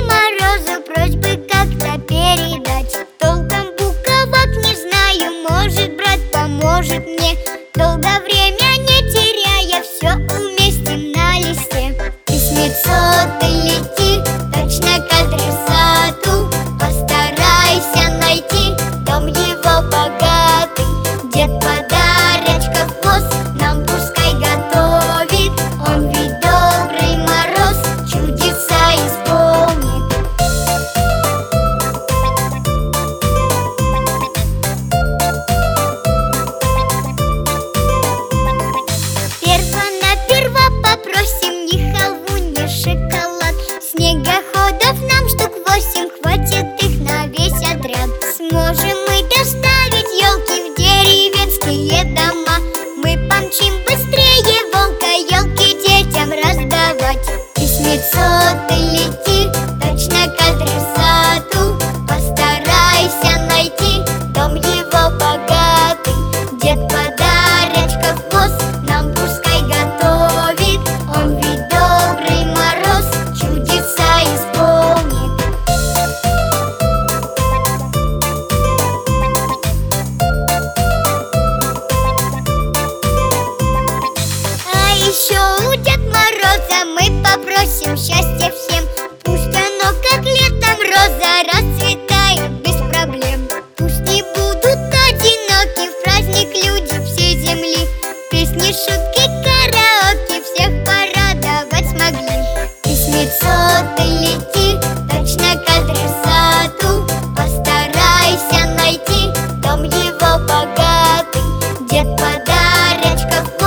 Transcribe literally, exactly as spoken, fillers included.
Морозу просьбы как-то передать. Толком буквок не знаю, может, брат поможет мне. Долго время не теряя, все уместим на листе. Письмецо ты лети, точно к адресату. Постарайся найти дом его богатый. Дед подарочков воз нам пускай готовит. Он ведь добрый мороз, чудеса исполнит. Перво-наперво попросим ни халву, ни шоколад. Снегоходов нам штук восемь, хватит их на весь отряд. Сможем мы доставить елки в деревенские дома. Мы помчим быстрее волка, елки детям раздавать. Письмецо ты лети, точно к адресату. Постарайся найти дом его богатый. Дед подарочков воз нам пускай готовит. Он ведь добрый мороз, чудеса исполнит. А еще у Дед Мороза мы попросим счастья всем. Пусть оно, как летом роза, расцветает без проблем. Пусть не будут одиноки в праздник люди всей земли. Песни, шутки, караоке всех порадовать смогли. Письмецо ты лети, точно к адресату. Постарайся найти дом его богатый. Дед подарочков